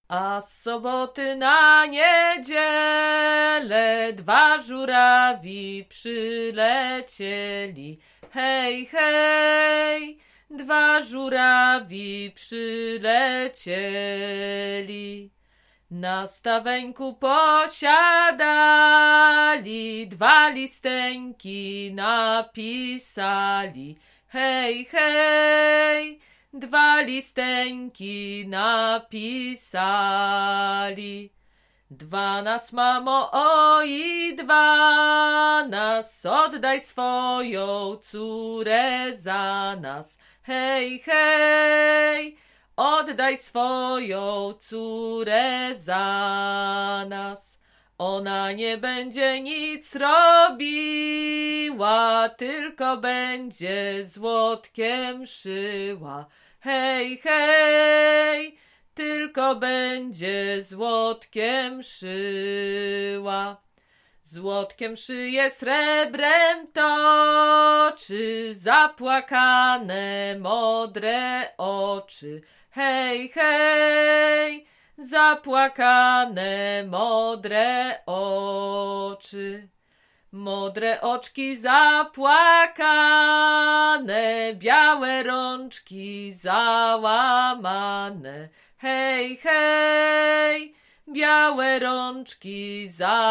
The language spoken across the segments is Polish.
A z soboty na niedzielę 2 żurawi przylecieli. Hej, hej, 2 żurawi przylecieli. Na staweńku posiadali, 2 listeńki napisali. Hej, hej, 2 listeńki napisali. 2 nas, mamo, oj, 2 nas, oddaj swoją córę za nas. Hej, hej, oddaj swoją córę za nas. Ona nie będzie nic robiła, tylko będzie złotkiem szyła. Hej, hej, tylko będzie złotkiem szyła. Złotkiem szyje, srebrem toczy, zapłakane modre oczy. Hej, hej, zapłakane modre oczy. Modre oczki zapłakane, białe rączki załamane. Hej, hej, białe rączki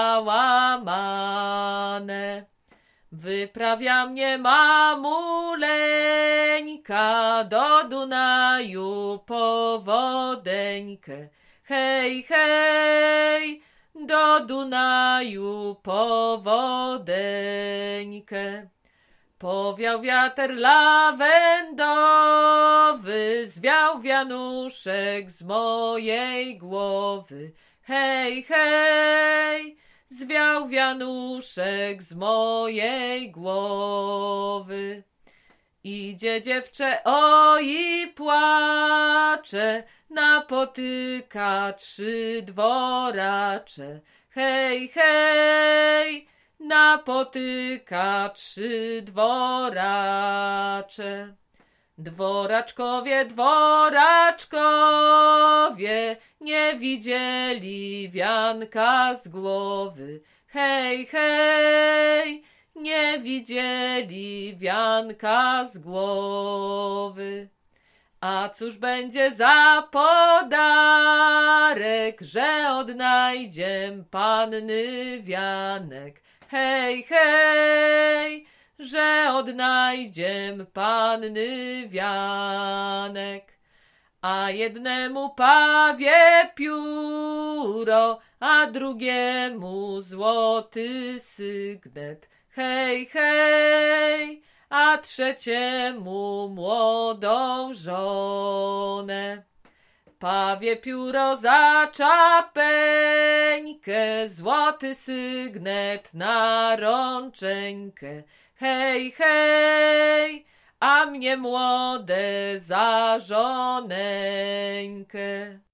załamane. Wyprawia mnie mamuleńka do Dunaju po wodeńkę. Hej, hej, do Dunaju po wodeńkę. Powiał wiater lawendowy, zwiał wianuszek z mojej głowy. Hej, hej, zwiał wianuszek z mojej głowy. Idzie dziewczę, oj, płacze, napotyka 3 dworacze. Hej, hej, napotyka 3 dworacze. Dworaczkowie, dworaczkowie, nie widzieli wianka z głowy. Hej, hej, nie widzieli wianka z głowy. A cóż będzie za podarek, że odnajdziem panny wianek? Hej, hej, że odnajdziem panny wianek. A jednemu pawie pióro, a drugiemu złoty sygnet. Hej, hej, a trzeciemu młodą żonę. Pawie pióro za czapeńkę, złoty sygnet na rączeńkę. Hej, hej, a mnie młode za żoneńkę.